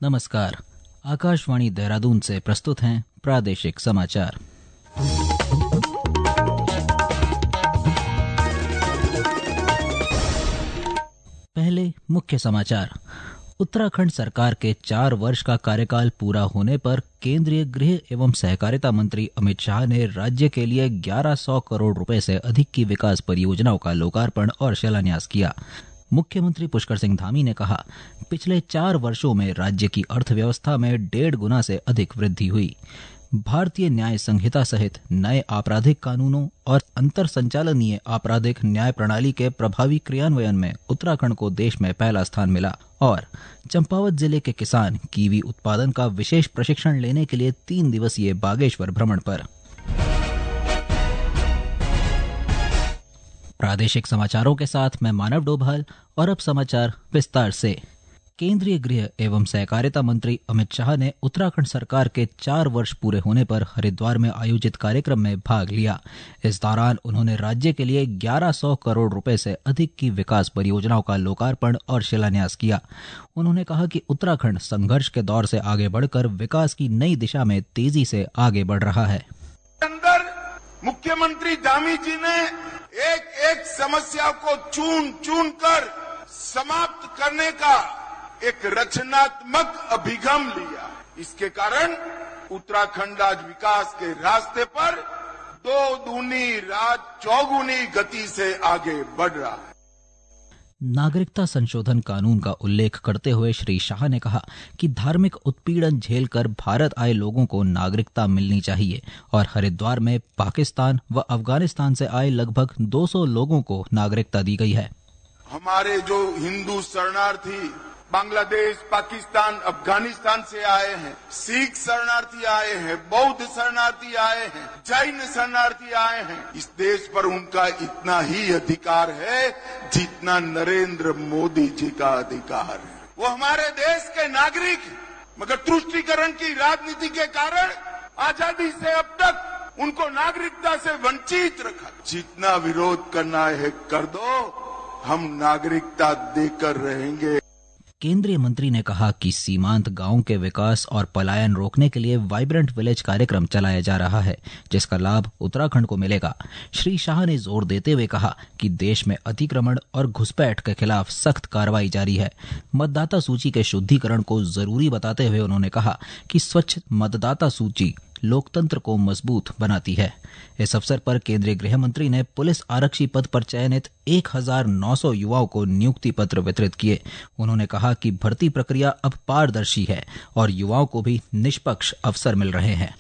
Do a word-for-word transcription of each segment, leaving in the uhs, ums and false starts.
नमस्कार। आकाशवाणी देहरादून से प्रस्तुत हैं प्रादेशिक समाचार। पहले मुख्य समाचार। उत्तराखंड सरकार के चार वर्ष का कार्यकाल पूरा होने पर केंद्रीय गृह एवं सहकारिता मंत्री अमित शाह ने राज्य के लिए ग्यारह सौ करोड़ रुपए से अधिक की विकास परियोजनाओं का लोकार्पण और शिलान्यास किया। मुख्यमंत्री पुष्कर सिंह धामी ने कहा, पिछले चार वर्षों में राज्य की अर्थव्यवस्था में डेढ़ गुना से अधिक वृद्धि हुई। भारतीय न्याय संहिता सहित नए आपराधिक कानूनों और अंतर संचालनीय आपराधिक न्याय प्रणाली के प्रभावी क्रियान्वयन में उत्तराखंड को देश में पहला स्थान मिला। और चंपावत जिले के किसान कीवी उत्पादन का विशेष प्रशिक्षण लेने के लिए तीन दिवसीय बागेश्वर भ्रमण पर। प्रादेशिक समाचारों के साथ मैं मानव डोभाल और अब समाचार विस्तार से। केंद्रीय गृह एवं सहकारिता मंत्री अमित शाह ने उत्तराखंड सरकार के चार वर्ष पूरे होने पर हरिद्वार में आयोजित कार्यक्रम में भाग लिया। इस दौरान उन्होंने राज्य के लिए ग्यारह सौ करोड़ रुपए से अधिक की विकास परियोजनाओं का लोकार्पण और शिलान्यास किया। उन्होंने कहा कि उत्तराखंड संघर्ष के दौर से आगे बढ़कर विकास की नई दिशा में तेजी से आगे बढ़ रहा है। अंदर मुख्यमंत्री धामी जी ने एक एक समस्या को चुन चुन कर समाप्त करने का एक रचनात्मक अभिगम लिया। इसके कारण उत्तराखंड आज विकास के रास्ते पर दो दूनी रात चौगुनी गति से आगे बढ़ रहा है। नागरिकता संशोधन कानून का उल्लेख करते हुए श्री शाह ने कहा कि धार्मिक उत्पीड़न झेलकर भारत आए लोगों को नागरिकता मिलनी चाहिए और हरिद्वार में पाकिस्तान व अफगानिस्तान से आए लगभग दो सौ लोगों को नागरिकता दी गई है। हमारे जो हिंदू शरणार्थी बांग्लादेश, पाकिस्तान, अफगानिस्तान से आए हैं, सिख शरणार्थी आए हैं, बौद्ध शरणार्थी आए हैं, जैन शरणार्थी आए हैं, इस देश पर उनका इतना ही अधिकार है जितना नरेंद्र मोदी जी का अधिकार है। वो हमारे देश के नागरिक, मगर तुष्टीकरण की राजनीति के कारण आजादी से अब तक उनको नागरिकता से वंचित रखा। जितना विरोध करना है कर दो, हम नागरिकता देकर रहेंगे। केंद्रीय मंत्री ने कहा कि सीमांत गांवों के विकास और पलायन रोकने के लिए वाइब्रेंट विलेज कार्यक्रम चलाया जा रहा है, जिसका लाभ उत्तराखंड को मिलेगा। श्री शाह ने जोर देते हुए कहा कि देश में अतिक्रमण और घुसपैठ के खिलाफ सख्त कार्रवाई जारी है। मतदाता सूची के शुद्धिकरण को जरूरी बताते हुए उन्होंने कहा कि स्वच्छ मतदाता सूची लोकतंत्र को मजबूत बनाती है। इस अवसर पर केंद्रीय गृह मंत्री ने पुलिस आरक्षी पद पर चयनित एक हजार नौ सौ युवाओं को नियुक्ति पत्र वितरित किए। उन्होंने कहा कि भर्ती प्रक्रिया अब पारदर्शी है और युवाओं को भी निष्पक्ष अवसर मिल रहे हैं।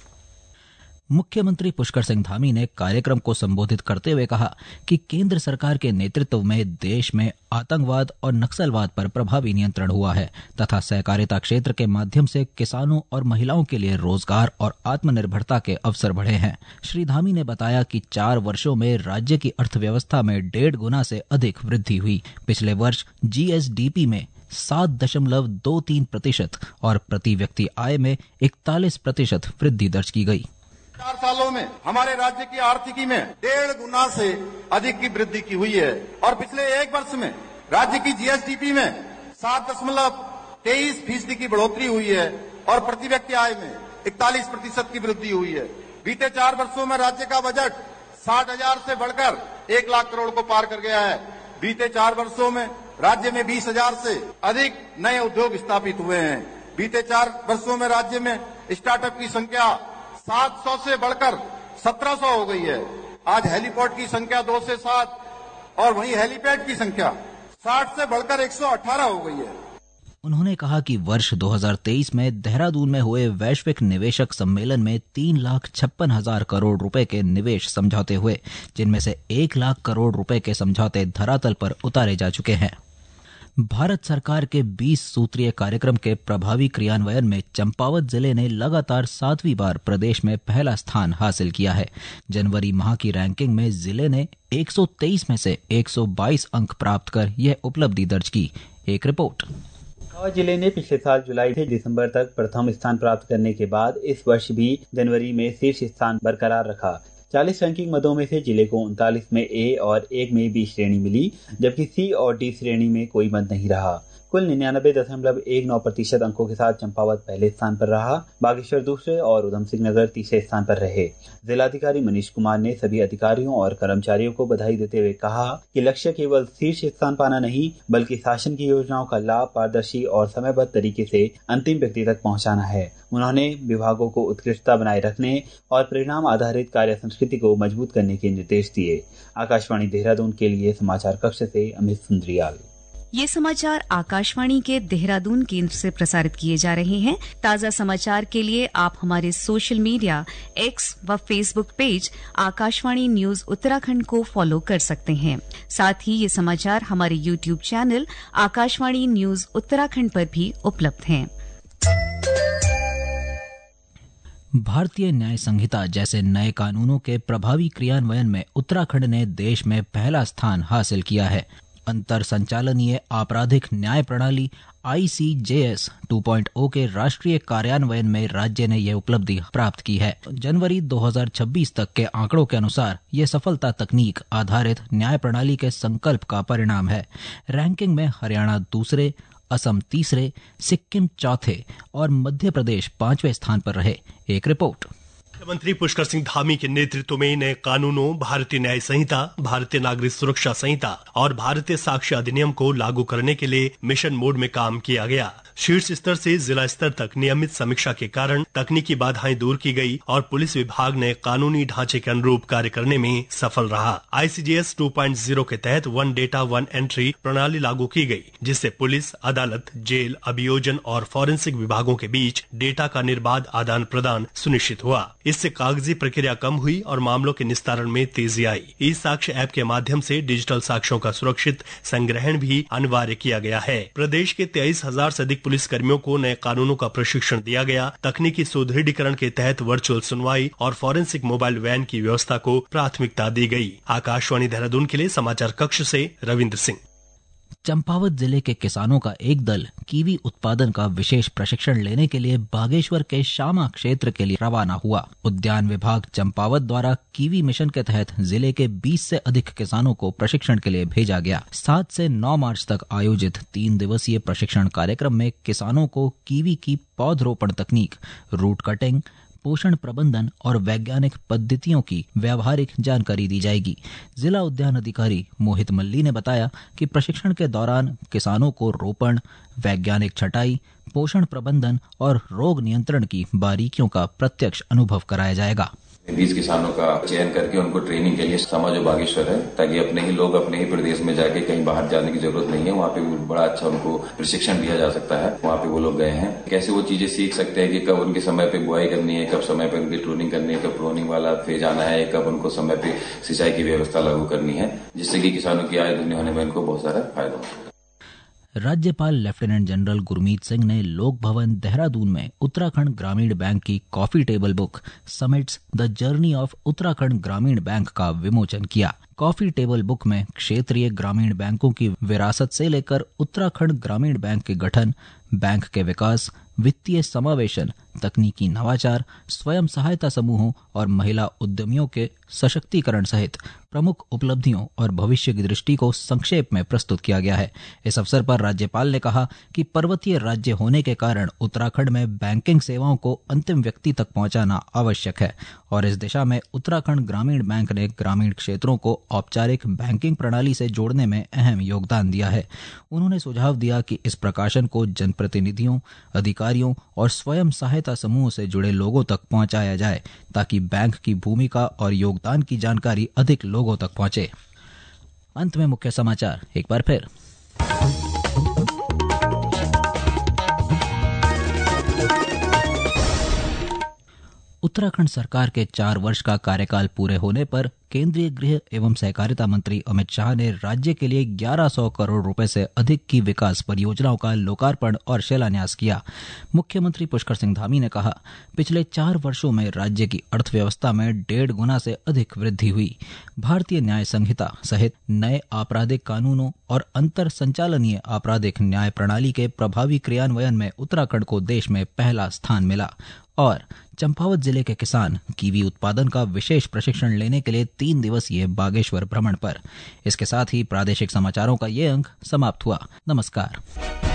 मुख्यमंत्री पुष्कर सिंह धामी ने कार्यक्रम को संबोधित करते हुए कहा कि केंद्र सरकार के नेतृत्व में देश में आतंकवाद और नक्सलवाद पर प्रभावी नियंत्रण हुआ है तथा सहकारिता क्षेत्र के माध्यम से किसानों और महिलाओं के लिए रोजगार और आत्मनिर्भरता के अवसर बढ़े हैं। श्री धामी ने बताया कि चार वर्षों में राज्य की अर्थव्यवस्था में डेढ़ गुना से अधिक वृद्धि हुई। पिछले वर्ष जीएसडीपी में सात दशमलव दो तीन प्रतिशत और प्रति व्यक्ति आय में इकतालीस प्रतिशत वृद्धि दर्ज की गई। चार सालों में हमारे राज्य की आर्थिकी में डेढ़ गुना से अधिक की वृद्धि की हुई है और पिछले एक वर्ष में राज्य की जीएसडीपी में सात दशमलव तेईस फीसदी की बढ़ोतरी हुई है और प्रति व्यक्ति आय में इकतालीस प्रतिशत की वृद्धि हुई है। बीते चार वर्षों में राज्य का बजट साठ हजार से बढ़कर एक लाख करोड़ को पार कर गया है। बीते चार वर्षों में राज्य में बीस हजार से अधिक नए उद्योग स्थापित हुए हैं। बीते चार वर्षों में राज्य में स्टार्टअप की संख्या सात सौ से बढ़कर सत्रह सौ हो गई है। आज हेलीपोर्ट की संख्या दो से सात और वहीं हेलीपैड की संख्या साठ से बढ़कर एक सौ अठारह हो गई है। उन्होंने कहा कि वर्ष दो हज़ार तेईस में देहरादून में हुए वैश्विक निवेशक सम्मेलन में तीन लाख छप्पन हजार करोड़ रुपए के निवेश समझौते हुए, जिनमें से एक लाख करोड़ रुपए के समझौते धरातल पर उतारे जा चुके हैं। भारत सरकार के बीस सूत्रीय कार्यक्रम के प्रभावी क्रियान्वयन में चंपावत जिले ने लगातार सातवीं बार प्रदेश में पहला स्थान हासिल किया है। जनवरी माह की रैंकिंग में जिले ने एक सौ तेईस में से एक सौ बाईस अंक प्राप्त कर यह उपलब्धि दर्ज की। एक रिपोर्ट। जिले ने पिछले साल जुलाई से दिसंबर तक प्रथम स्थान प्राप्त करने के बाद इस वर्ष भी जनवरी में शीर्ष स्थान बरकरार रखा। चालीस रैंकिंग मदों में से जिले को उनतालीस में ए और एक में बी श्रेणी मिली, जबकि सी और डी श्रेणी में कोई मद नहीं रहा। कुल निन्यानबे दशमलव एक नौ प्रतिशत अंकों के साथ चंपावत पहले स्थान पर रहा। बागेश्वर दूसरे और उधम सिंह नगर तीसरे स्थान पर रहे। जिलाधिकारी मनीष कुमार ने सभी अधिकारियों और कर्मचारियों को बधाई देते हुए कहा कि लक्ष्य केवल शीर्ष स्थान पाना नहीं, बल्कि शासन की योजनाओं का लाभ पारदर्शी और समयबद्ध तरीके से अंतिम व्यक्ति तक पहुंचाना है। उन्होंने विभागों को उत्कृष्टता बनाए रखने और परिणाम आधारित कार्य संस्कृति को मजबूत करने के निर्देश दिए। आकाशवाणी देहरादून के लिए समाचार कक्ष से अमित सुंदरियाल। ये समाचार आकाशवाणी के देहरादून केंद्र से प्रसारित किए जा रहे हैं। ताज़ा समाचार के लिए आप हमारे सोशल मीडिया एक्स व Facebook page Akashvani news Uttarakhand को फॉलो कर सकते हैं। साथ ही ये समाचार हमारे YouTube channel Akashvani news Uttarakhand पर भी उपलब्ध हैं। भारतीय न्याय संहिता जैसे नए कानूनों के प्रभावी क्रियान्वयन में उत्तराखंड ने देश में पहला स्थान हासिल किया है। अंतर संचालनीय आपराधिक न्याय प्रणाली I C J S two point O के राष्ट्रीय कार्यान्वयन में राज्य ने यह उपलब्धि प्राप्त की है। जनवरी दो हज़ार छब्बीस तक के आंकड़ों के अनुसार ये सफलता तकनीक आधारित न्याय प्रणाली के संकल्प का परिणाम है। रैंकिंग में हरियाणा दूसरे, असम तीसरे, सिक्किम चौथे और मध्य प्रदेश पांचवें स्थान पर रहे। एक रिपोर्ट। मुख्यमंत्री पुष्कर सिंह धामी के नेतृत्व में नए कानूनों, भारतीय न्याय संहिता, भारतीय नागरिक सुरक्षा संहिता और भारतीय साक्ष्य अधिनियम को लागू करने के लिए मिशन मोड में काम किया गया। शीर्ष स्तर से जिला स्तर तक नियमित समीक्षा के कारण तकनीकी बाधाएं दूर की गई और पुलिस विभाग ने कानूनी ढांचे के अनुरूप कार्य करने में सफल रहा। I C J S two point zero के तहत वन डेटा वन एंट्री प्रणाली लागू की गई, जिससे पुलिस, अदालत, जेल, अभियोजन और फॉरेंसिक विभागों के बीच डेटा का निर्बाध आदान प्रदान सुनिश्चित हुआ। इससे कागजी प्रक्रिया कम हुई और मामलों के निस्तारण में तेजी आई। ई साक्ष्य ऐप के माध्यम से डिजिटल साक्ष्यों का सुरक्षित संग्रहण भी अनिवार्य किया गया है। प्रदेश के तेईस हजार से अधिक पुलिस कर्मियों को नए कानूनों का प्रशिक्षण दिया गया। तकनीकी सुदृढ़ीकरण के तहत वर्चुअल सुनवाई और फॉरेंसिक मोबाइल वैन की व्यवस्था को प्राथमिकता दी गई। आकाशवाणी देहरादून के लिए समाचार कक्ष से रविंद्र सिंह। चंपावत जिले के किसानों का एक दल कीवी उत्पादन का विशेष प्रशिक्षण लेने के लिए बागेश्वर के शामा क्षेत्र के लिए रवाना हुआ। उद्यान विभाग चंपावत द्वारा कीवी मिशन के तहत जिले के बीस से अधिक किसानों को प्रशिक्षण के लिए भेजा गया। सात से नौ मार्च तक आयोजित तीन दिवसीय प्रशिक्षण कार्यक्रम में किसानों को कीवी की पौधरोपण तकनीक, रूट कटिंग, पोषण प्रबंधन और वैज्ञानिक पद्धतियों की व्यावहारिक जानकारी दी जाएगी। जिला उद्यान अधिकारी मोहित मल्ली ने बताया कि प्रशिक्षण के दौरान किसानों को रोपण, वैज्ञानिक छटाई, पोषण प्रबंधन और रोग नियंत्रण की बारीकियों का प्रत्यक्ष अनुभव कराया जाएगा। बीस किसानों का चयन करके उनको ट्रेनिंग के लिए समा जो बागेश्वर है, ताकि अपने ही लोग अपने ही प्रदेश में जाके कहीं बाहर जाने की जरूरत नहीं है। वहाँ पे बड़ा अच्छा उनको प्रशिक्षण दिया जा सकता है। वहाँ पे वो लोग गए हैं, कैसे वो चीजें सीख सकते हैं कि कब उनके समय पे बुआई करनी है, कब समय पे उनकी ट्रूनिंग करनी है, कब प्रोनिंग वाला फेज आना है, कब उनको समय पे सिंचाई की व्यवस्था लागू करनी है, जिससे कि किसानों की आय दुगनी होने में उनको बहुत सारा फायदा हो। राज्यपाल लेफ्टिनेंट जनरल गुरमीत सिंह ने लोक भवन देहरादून में उत्तराखंड ग्रामीण बैंक की coffee table book summits the journey of Uttarakhand Gramin bank का विमोचन किया। कॉफी टेबल बुक में क्षेत्रीय ग्रामीण बैंकों की विरासत से लेकर उत्तराखंड ग्रामीण बैंक के गठन, बैंक के विकास, वित्तीय समावेशन, तकनीकी नवाचार, स्वयं सहायता समूहों और महिला उद्यमियों के सशक्तिकरण सहित प्रमुख उपलब्धियों और भविष्य की दृष्टि को संक्षेप में प्रस्तुत किया गया है। इस अवसर पर राज्यपाल ने कहा कि पर्वतीय राज्य होने के कारण उत्तराखंड में बैंकिंग सेवाओं को अंतिम व्यक्ति तक पहुंचाना आवश्यक है और इस दिशा में उत्तराखंड ग्रामीण बैंक ने ग्रामीण क्षेत्रों को औपचारिक बैंकिंग प्रणाली से जोड़ने में अहम योगदान दिया है। उन्होंने सुझाव दिया कि इस प्रकाशन को जनप्रतिनिधियों, अधिकारियों और स्वयं सहायता समूह से जुड़े लोगों तक पहुंचाया जाए ताकि बैंक की भूमिका और योगदान की जानकारी अधिक लोगों तक पहुंचे। अंत में मुख्य समाचार एक बार फिर। उत्तराखंड सरकार के चार वर्ष का कार्यकाल पूरे होने पर केंद्रीय गृह एवं सहकारिता मंत्री अमित शाह ने राज्य के लिए ग्यारह सौ करोड़ रुपए से अधिक की विकास परियोजनाओं का लोकार्पण और शिलान्यास किया। मुख्यमंत्री पुष्कर सिंह धामी ने कहा, पिछले चार वर्षों में राज्य की अर्थव्यवस्था में डेढ़ गुना से अधिक वृद्धि हुई। भारतीय न्याय संहिता सहित नए आपराधिक कानूनों और अंतर संचालनीय आपराधिक न्याय प्रणाली के प्रभावी क्रियान्वयन में उत्तराखंड को देश में पहला स्थान मिला। और चंपावत जिले के किसान कीवी उत्पादन का विशेष प्रशिक्षण लेने के लिए तीन दिवसीय बागेश्वर भ्रमण पर। इसके साथ ही प्रादेशिक समाचारों का ये अंक समाप्त हुआ। नमस्कार।